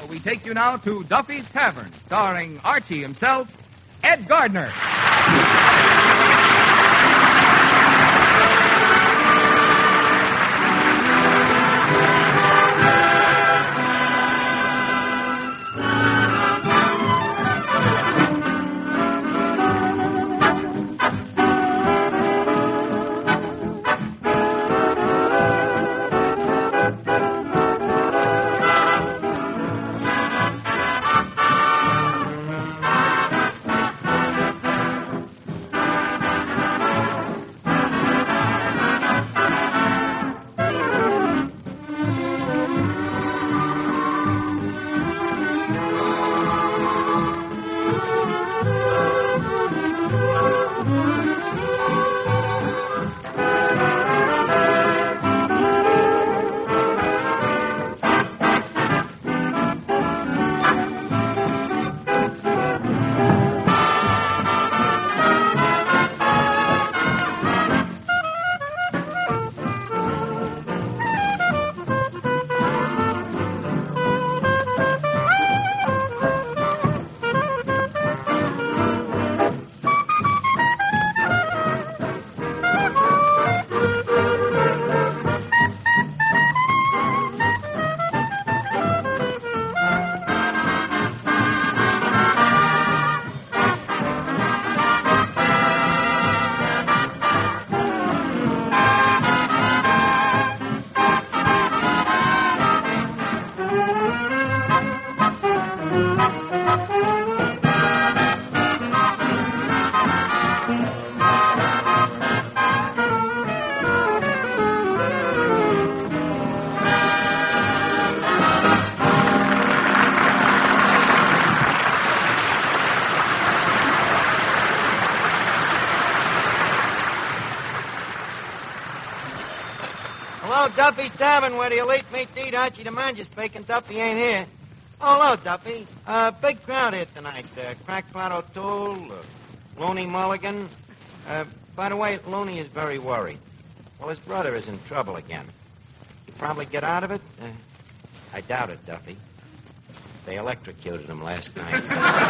we take you now to Duffy's Tavern, starring Archie himself, Ed Gardner. Hello, Duffy's Tavern, where the elite meet to eat. Archie the manager speaking. Duffy ain't here. Oh, hello, Duffy. Big crowd here tonight. Crackpot O'Toole, Looney Mulligan. By the way, Looney is very worried. Well, his brother is in trouble again. He'll probably get out of it. I doubt it, Duffy. They electrocuted him last night.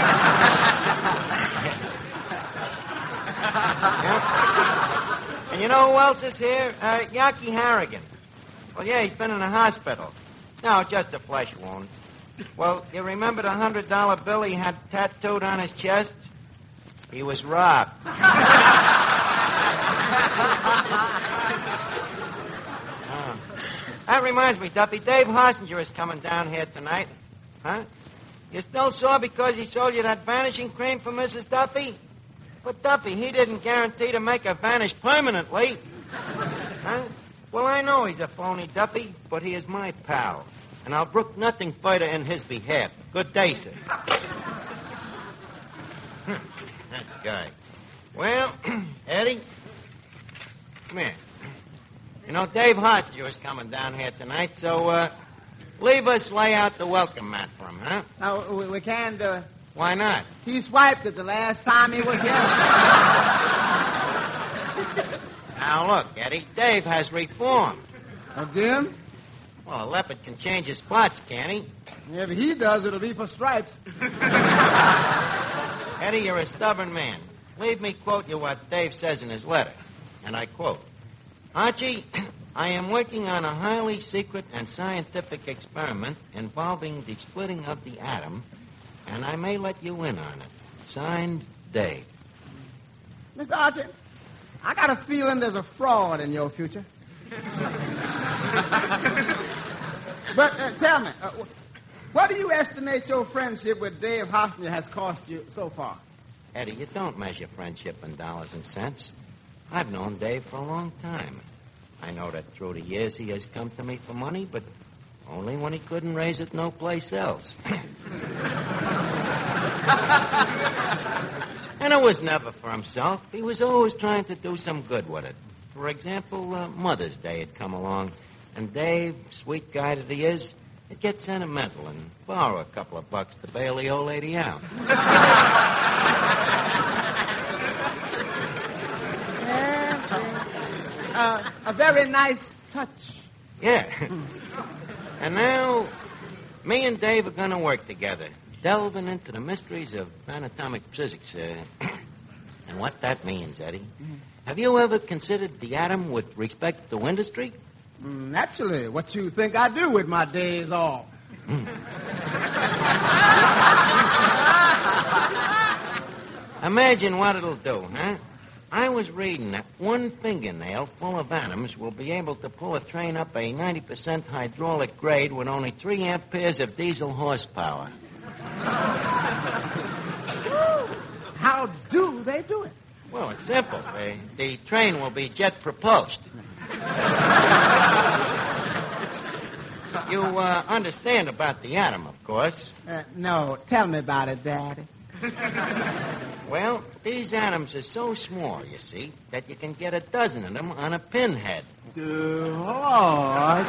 Yeah. And you know who else is here? Yaki Harrigan. Well, yeah, he's been in the hospital. No, just a flesh wound. Well, you remember the $100 bill he had tattooed on his chest? He was robbed. That reminds me, Duffy, Dave Hossinger is coming down here tonight. Huh? You still sore because he sold you that vanishing cream for Mrs. Duffy? But, Duffy, he didn't guarantee to make her vanish permanently. Huh? Well, I know he's a phony, Duffy, but he is my pal. And I'll brook nothing further in his behalf. Good day, sir. That guy. Well, Eddie, come here. You know, Dave Hossinger is coming down here tonight, so leave us lay out the welcome mat for him, huh? No, we can't do it. Why not? He swiped it the last time he was here. Now, look, Eddie, Dave has reformed. Again? Well, a leopard can change his spots, can't he? If he does, it'll be for stripes. Eddie, you're a stubborn man. Leave me quote you what Dave says in his letter. And I quote, Archie, I am working on a highly secret and scientific experiment involving the splitting of the atom, and I may let you in on it. Signed, Dave. Mr. Archie, I got a feeling there's a fraud in your future. But tell me, what do you estimate your friendship with Dave Hossinger has cost you so far? Eddie, you don't measure friendship in dollars and cents. I've known Dave for a long time. I know that through the years he has come to me for money, but only when he couldn't raise it no place else. And it was never for himself. He was always trying to do some good with it. For example, Mother's Day had come along, and Dave, sweet guy that he is, he'd get sentimental and borrow a couple of bucks to bail the old lady out. A very nice touch. Yeah. And now, Me and Dave are going to work together, delving into the mysteries of anatomic physics. And what that means, Eddie. Have you ever considered the atom with respect to industry? Naturally. What you think I do with my days off? Imagine what it'll do, huh? I was reading that one fingernail full of atoms will be able to pull a train up a 90% hydraulic grade with only 3 amperes of diesel horsepower. How do they do it? Well, it's simple. The train will be jet propulsed. You understand about the atom, of course. No, tell me about it, Daddy. Well, these atoms are so small, you see, that you can get a dozen of them on a pinhead. Lord.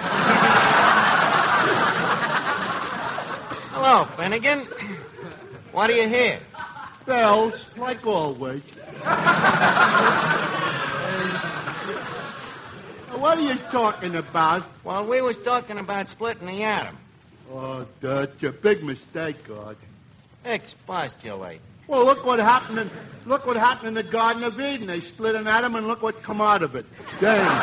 Hello, Finnegan. What do you hear? Bells, like always. What are you talking about? Well, we was talking about splitting the atom. Oh, that's a big mistake, God. Expostulate. Well, look what happened in the Garden of Eden. They split an atom, and look what come out of it. Damn.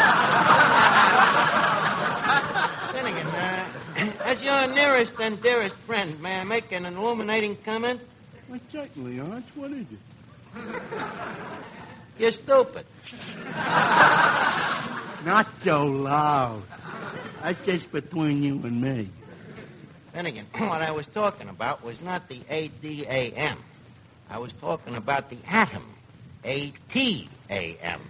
Finnegan, as your nearest and dearest friend, may I make an illuminating comment? Well, certainly, Arch. What is it? You're stupid. Not so loud. That's just between you and me. Finnegan, what I was talking about was not the ADAM. I was talking about the atom. ATAM.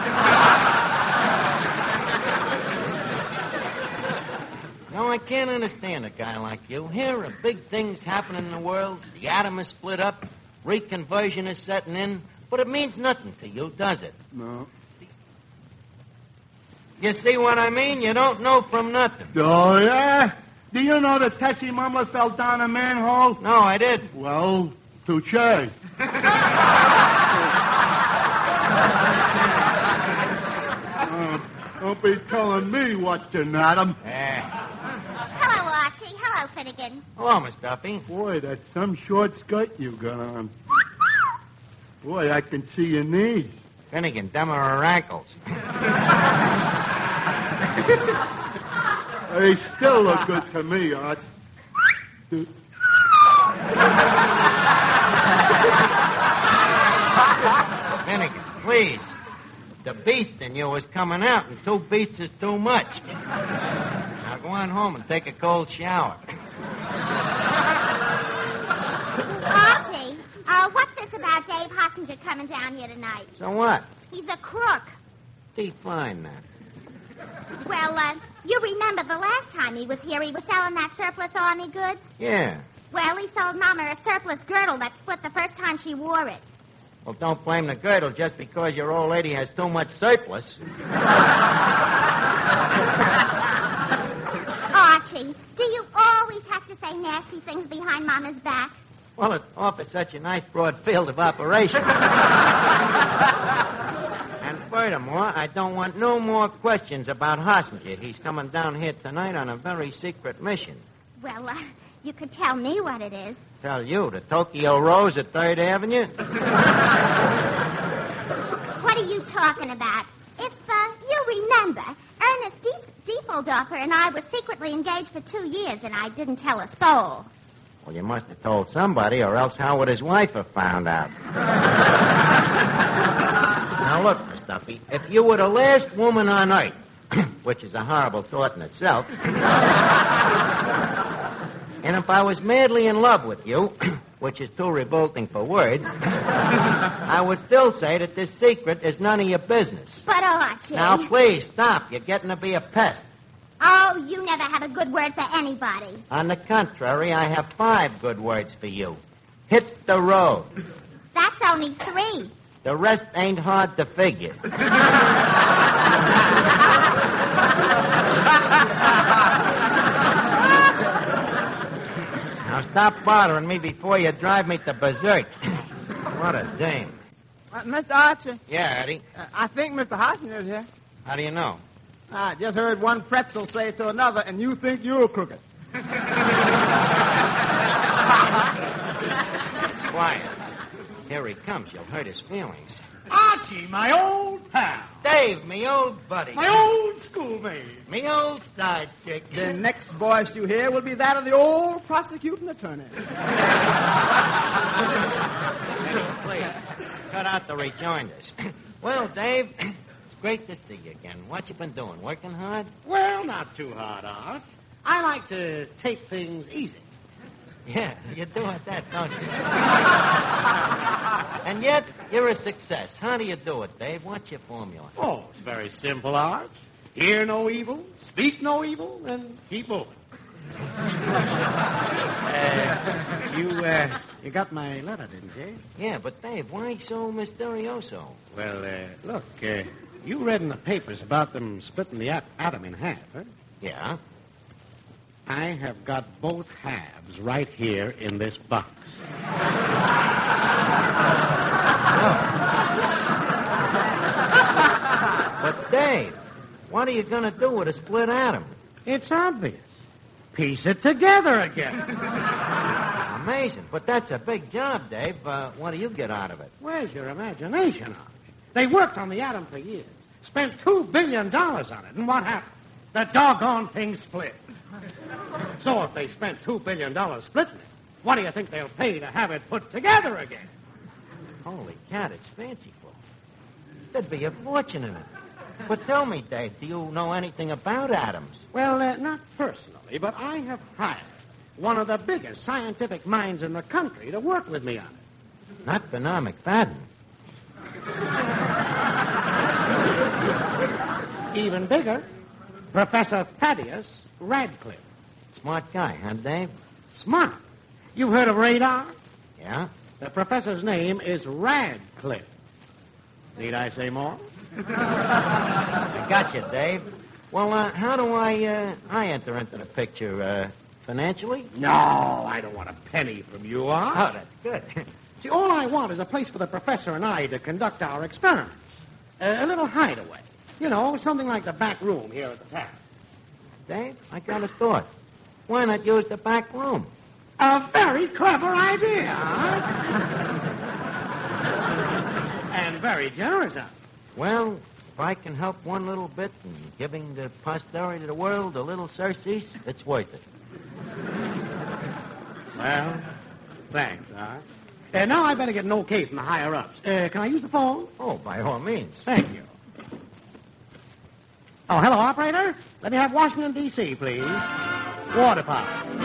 No, I can't understand a guy like you. Here are big things happening in the world. The atom is split up. Reconversion is setting in. But it means nothing to you, does it? No. You see what I mean? You don't know from nothing. Oh, yeah? Do you know that Tessie Mumler fell down a manhole? No, I did. Well, touche. Don't be telling me what's an atom. Hello, Archie. Hello, Finnegan. Hello, Miss Duffy. Boy, that's some short skirt you got on. Boy, I can see your knees. Finnegan, them are her ankles. They still look good to me, Art. Finnegan, please. The beast in you is coming out, and 2 beasts is too much. Now go on home and take a cold shower. Archie, what's this about Dave Hossinger coming down here tonight? So what? He's a crook. Define that. Well, you remember the last time he was here, he was selling that surplus army goods? Yeah. Well, he sold Mama a surplus girdle that split the first time she wore it. Well, don't blame the girdle just because your old lady has too much surplus. Archie, do you always have to say nasty things behind Mama's back? Well, it offers such a nice broad field of operation. And furthermore, I don't want no more questions about Hossinger. He's coming down here tonight on a very secret mission. Well, you could tell me what it is. Tell you, the Tokyo Rose at 3rd Avenue? What are you talking about? If you remember, Ernest Diefeldorfer and I were secretly engaged for 2 years, and I didn't tell a soul. Well, you must have told somebody, or else how would his wife have found out? Now, look, Miss Duffy, if you were the last woman on Earth, which is a horrible thought in itself, and if I was madly in love with you, which is too revolting for words, I would still say that this secret is none of your business. But, Archie... Now, please, stop. You're getting to be a pest. Oh, you never have a good word for anybody. On the contrary, I have 5 good words for you. Hit the road. That's only 3. The rest ain't hard to figure. Now stop bothering me before you drive me to berserk. What a dame. Mr. Archer? Yeah, Eddie? I think Mr. Hossinger's here. How do you know? I just heard one pretzel say to another, and you think you're crooked. comes, you'll hurt his feelings. Archie, my old pal. Dave, me old buddy. My old schoolmate. Me old sidekick. The next voice you hear will be that of the old prosecuting attorney. Please, cut out the rejoinders. Well, Dave, it's great to see you again. What you been doing? Working hard? Well, not too hard, Art. I like to take things easy. Yeah, you do at that, don't you? And yet, you're a success. How do you do it, Dave? What's your formula? Oh, it's very simple, Art. Hear no evil, speak no evil, and keep moving. You got my letter, didn't you? Yeah, but Dave, why so mysterioso? Well, look, you read in the papers about them splitting the atom in half, huh? Yeah? I have got both halves right here in this box. But, Dave, what are you going to do with a split atom? It's obvious. Piece it together again. Amazing. But that's a big job, Dave. What do you get out of it? Where's your imagination, Art? They worked on the atom for years. Spent $2 billion on it. And what happened? The doggone thing split. So if they spent $2 billion splitting it, what do you think they'll pay to have it put together again? Holy cat, it's fanciful. There'd be a fortune in it. But tell me, Dave, do you know anything about atoms? Well, not personally, but I have hired one of the biggest scientific minds in the country to work with me on it. Not Bernard McFadden. Even bigger, Professor Thaddeus Radcliffe. Smart guy, huh, Dave? Smart. You've heard of radar? Yeah? The professor's name is Radcliffe. Need I say more? I got you, Dave. Well, how do I enter into the picture? Financially? No, I don't want a penny from you, Art. Oh, that's good. See, all I want is a place for the professor and I to conduct our experiments. A little hideaway. You know, something like the back room here at the tap. Dave, I got a thought. Why not use the back room? A very clever idea, Art. And very generous, Art. Well, if I can help one little bit in giving the posterity of the world a little surcease, it's worth it. Well, thanks, Art. Now I better get an okay from the higher-ups. Can I use the phone? Oh, by all means. Thank you. Oh, hello, operator. Let me have Washington, D.C., please. War Department.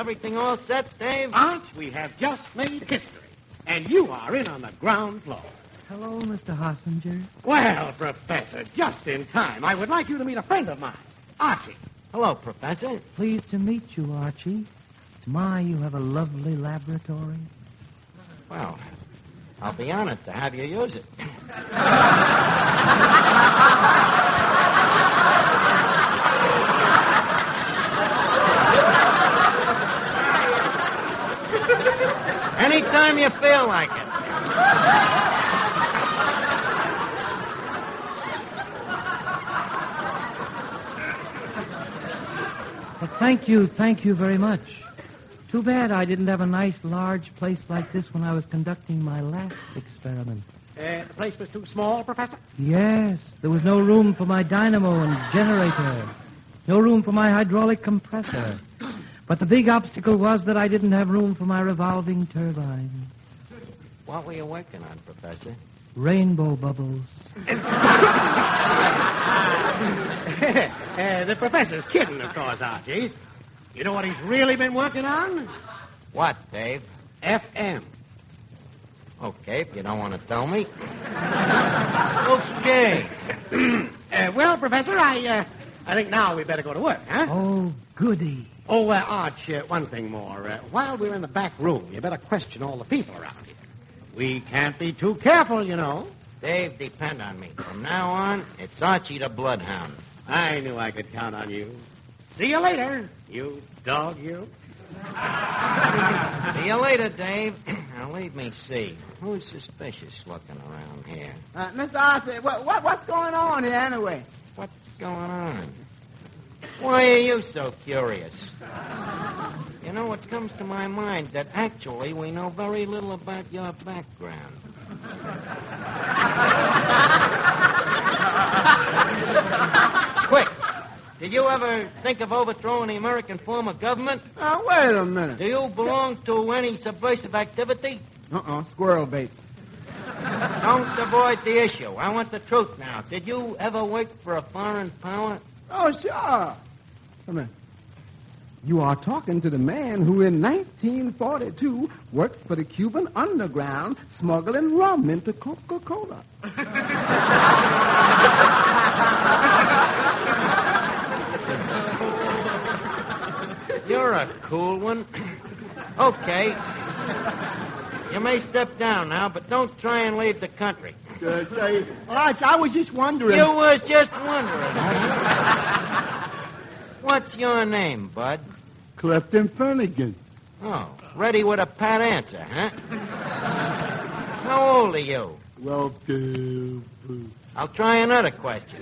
everything all set, Dave? Arch, we have just made history. And you are in on the ground floor. Hello, Mr. Hossinger. Well, Professor, just in time. I would like you to meet a friend of mine, Archie. Hello, Professor. Pleased to meet you, Archie. My, you have a lovely laboratory. Well, I'll be honored to have you use it. Anytime you feel like it. Well, thank you very much. Too bad I didn't have a nice, large place like this when I was conducting my last experiment. The place was too small, Professor? Yes, there was no room for my dynamo and generator. No room for my hydraulic compressor. But the big obstacle was that I didn't have room for my revolving turbine. What were you working on, Professor? Rainbow bubbles. The professor's kidding, of course, Archie. You know what he's really been working on? What, Dave? FM. Okay, if you don't want to tell me. Okay. Well, Professor, I think now we better go to work, huh? Oh, goody. Oh, Arch, one thing more. While we're in the back room, you better question all the people around here. We can't be too careful, you know. Dave, depend on me. From now on, it's Archie the Bloodhound. I knew I could count on you. See you later, you dog, you. See you later, Dave. Now, leave me see. Who's suspicious looking around here? Mr. Archie, what's going on here anyway? What's going on? Why are you so curious? You know, it comes to my mind that actually we know very little about your background. Quick, did you ever think of overthrowing the American form of government? Now, wait a minute. Do you belong to any subversive activity? Squirrel bait. Don't avoid the issue. I want the truth now. Did you ever work for a foreign power? Oh, sure. Wait a minute. You are talking to the man who in 1942 worked for the Cuban underground smuggling rum into Coca-Cola. You're a cool one. Okay. You may step down now, but don't try and leave the country. Arch, I was just wondering. You was just wondering. What's your name, Bud? Clifton Finnegan. Oh, ready with a pat answer, huh? How old are you? Well, I'll try another question.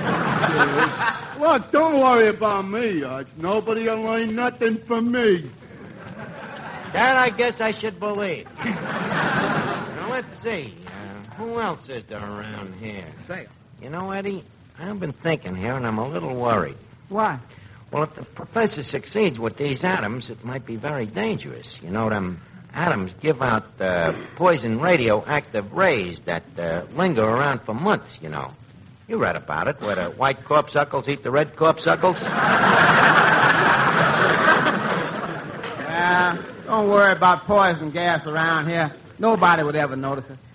look, don't worry about me, Arch. Nobody will learn nothing from me. That I guess I should believe. Now, let's see. Who else is there around here? Say. You know, Eddie, I've been thinking here, and I'm a little worried. Why? Well, if the professor succeeds with these atoms, it might be very dangerous. You know, them atoms give out poison radioactive rays that linger around for months, you know. You read about it, where the white corpuscles eat the red corpuscles. Don't worry about poison gas around here. Nobody would ever notice it.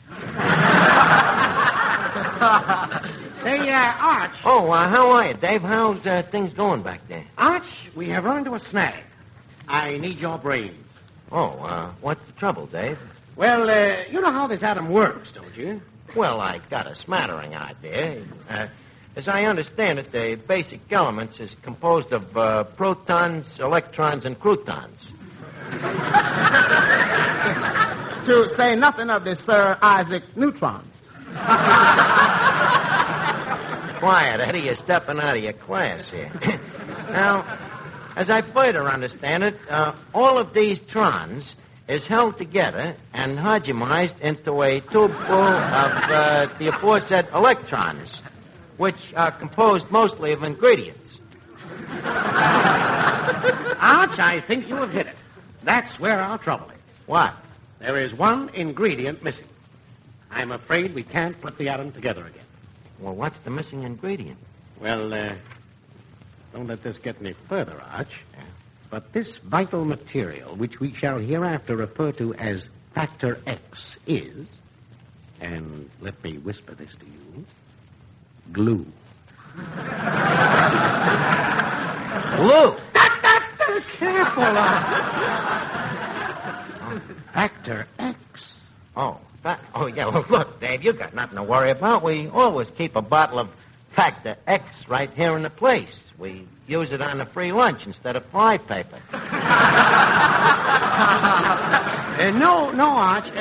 Say, Arch. Oh, how are you, Dave? How's things going back there? Arch, we have run into a snag. I need your brains. Oh, what's the trouble, Dave? Well, you know how this atom works, don't you? Well, I got a smattering idea. As I understand it, the basic elements is composed of protons, electrons, and croutons. To say nothing of the Sir Isaac neutrons. Quiet, Eddie. You're stepping out of your class here. Now, as I further understand it, all of these trons is held together and homogenized into a tube full of the aforesaid electrons, which are composed mostly of ingredients. Arch, I think you have hit it. That's where our trouble is. What? There is one ingredient missing. I'm afraid we can't put the atom together again. Well, what's the missing ingredient? Well, don't let this get any further, Arch. Yeah. but this vital material, which we shall hereafter refer to as Factor X, is, and let me whisper this to you, glue. Glue. Careful. Factor X. Oh, yeah. Well, look, Dave, you got nothing to worry about. We always keep a bottle of Factor X right here in the place. We use it on the free lunch instead of fly paper. No, Arch.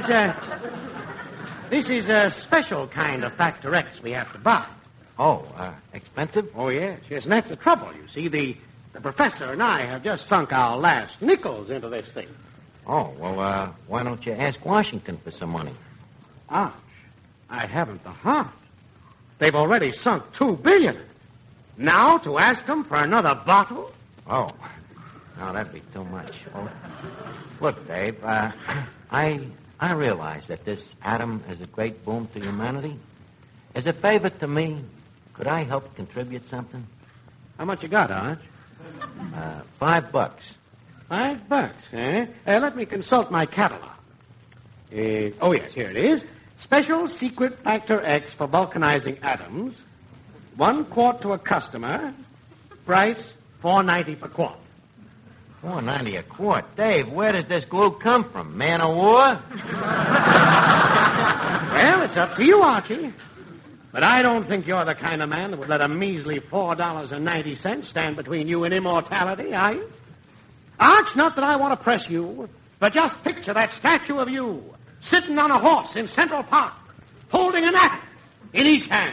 This is a special kind of Factor X we have to buy. Oh, expensive? Oh, yes, and that's the trouble. You see, the professor and I have just sunk our last nickels into this thing. Oh, well, why don't you ask Washington for some money? Arch, I haven't the heart. They've already sunk $2 billion. Now to ask them for another bottle? Oh, no, that'd be too much. Well, look, Dave, I realize that this atom is a great boon to humanity. As a favor to me, could I help contribute something? How much you got, Arch? $5. $5, eh? Let me consult my catalog. Oh, yes, here it is. Special secret Factor X for vulcanizing atoms. 1 quart to a customer. Price $4.90 per quart. $4.90 a quart. Dave, where does this glue come from? Man of war? Well, it's up to you, Archie. But I don't think you're the kind of man that would let a measly $4.90 stand between you and immortality, are you? Arch, not that I want to press you, but just picture that statue of you sitting on a horse in Central Park, holding an atom in each hand.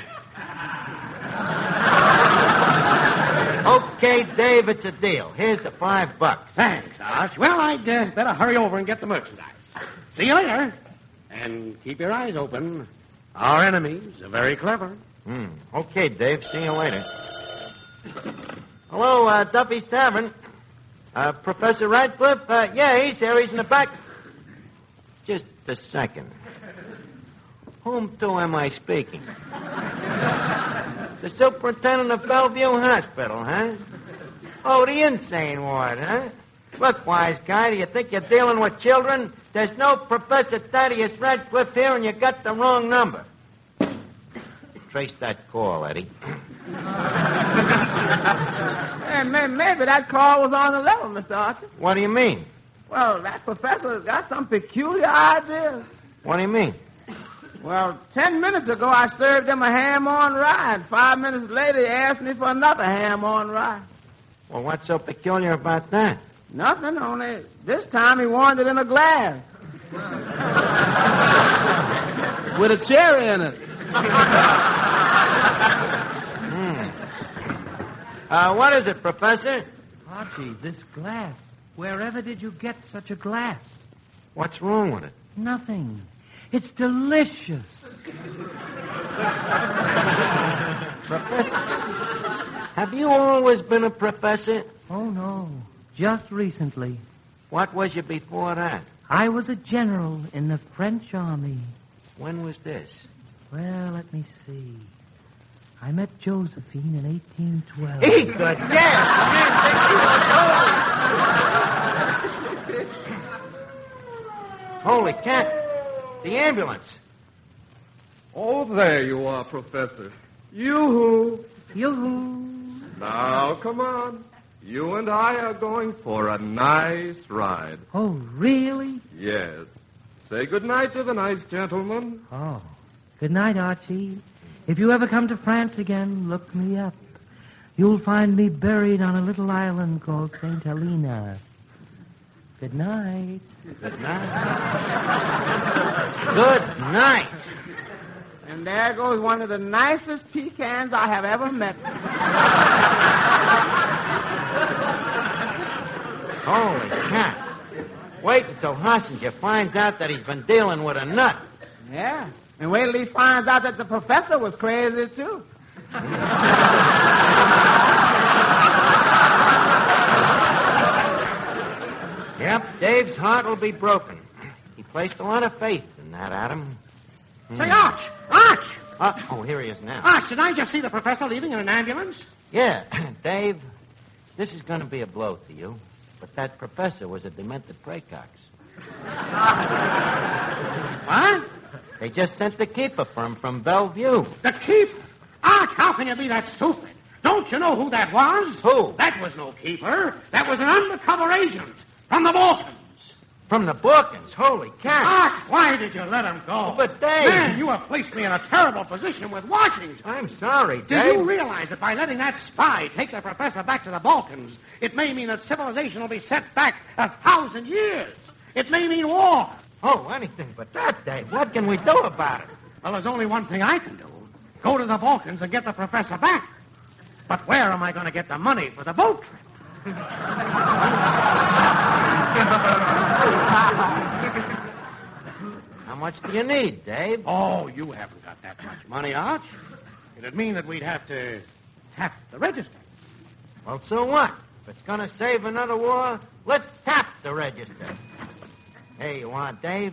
Okay, Dave, it's a deal. Here's the $5. Thanks, Arch. Well, I'd better hurry over and get the merchandise. See you later. And keep your eyes open. Our enemies are very clever. Okay, Dave. See you later. Hello, Duffy's Tavern. Professor Radcliffe? Yeah, he's here. He's in the back. Just a second. Whom to am I speaking? The superintendent of Bellevue Hospital, huh? Oh, the insane ward, huh? Look, wise guy, do you think you're dealing with children? There's no Professor Thaddeus Radcliffe here, and you got the wrong number. Trace that call, Eddie. Hey, maybe that call was on the level, Mr. Archer. What do you mean? Well, that professor's got some peculiar ideas. What do you mean? Well, 10 minutes ago, I served him a ham-on rye. 5 minutes later, he asked me for another ham-on rye. Well, what's so peculiar about that? Nothing, only this time he wanted it in a glass. With a cherry in it. What is it, Professor? Archie, this glass. Wherever did you get such a glass? What's wrong with it? Nothing. It's delicious. Professor, have you always been a professor? Oh, no. Just recently. What was you before that? I was a general in the French army. When was this? Well, let me see. I met Josephine in 1812. Good guess. Holy cat. The ambulance. Oh, there you are, Professor. Yoo-hoo. Yoo-hoo. Now, come on. You and I are going for a nice ride. Oh, really? Yes. Say goodnight to the nice gentleman. Oh. Good night, Archie. If you ever come to France again, look me up. You'll find me buried on a little island called St. Helena. Good night. Good night. Good night. And there goes one of the nicest pecans I have ever met. Holy cat. Wait until Hossinger finds out that he's been dealing with a nut. Yeah. And wait till he finds out that the professor was crazy, too. Yep, Dave's heart will be broken. He placed a lot of faith in that atom. Say, Arch! Arch! Oh, here he is now. Arch, did I just see the professor leaving in an ambulance? Yeah, Dave, this is going to be a blow to you, but that professor was a demented praecox. What? They just sent the keeper from Bellevue. The keeper? Arch, how can you be that stupid? Don't you know who that was? Who? That was no keeper. That was an undercover agent from the Balkans. From the Balkans? Holy cat. Arch, why did you let him go? But, Dave... Man, you have placed me in a terrible position with Washington. I'm sorry, Dave. Did you realize that by letting that spy take the professor back to the Balkans, it may mean that civilization will be set back 1,000 years? It may mean war. Oh, anything but that, Dave. What can we do about it? Well, there's only one thing I can do. Go to the Balkans and get the professor back. But where am I going to get the money for the boat trip? How much do you need, Dave? Oh, you haven't got that much money, Arch. It'd mean that we'd have to tap the register. Well, so what? If it's going to save another war, let's tap the register. Here you are, Dave.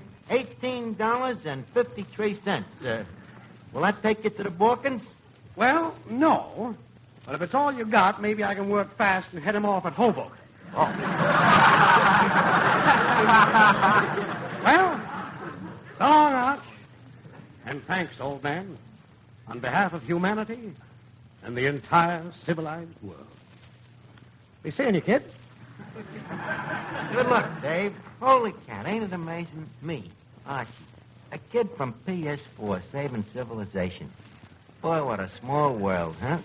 $18.53. Will that take you to the Balkans? Well, no. But if it's all you got, maybe I can work fast and head him off at Hoboken. Oh. Well, so long, Arch. And thanks, old man, on behalf of humanity and the entire civilized world. Be seeing you, kid. Good luck, Dave. Holy cat, ain't it amazing? Me, Archie, a kid from PS4 saving civilization. Boy, what a small world, huh?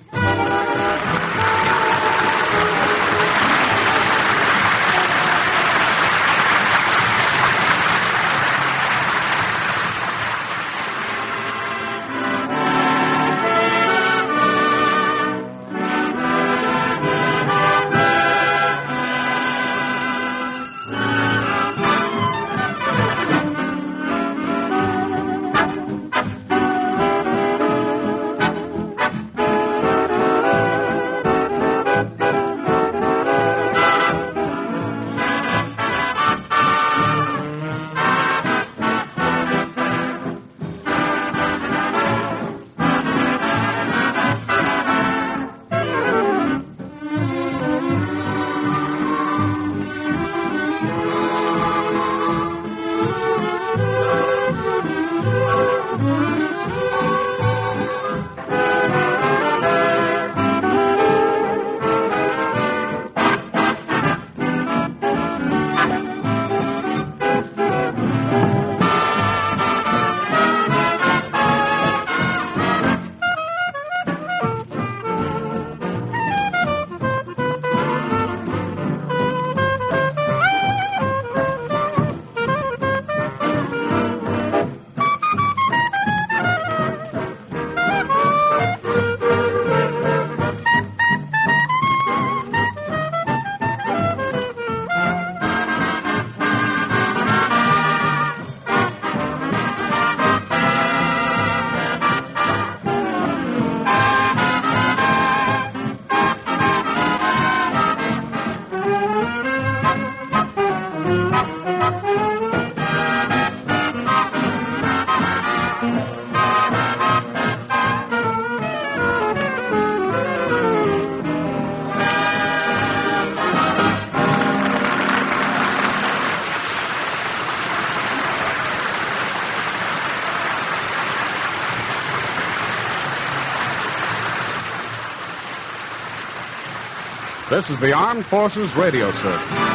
This is the Armed Forces Radio Service.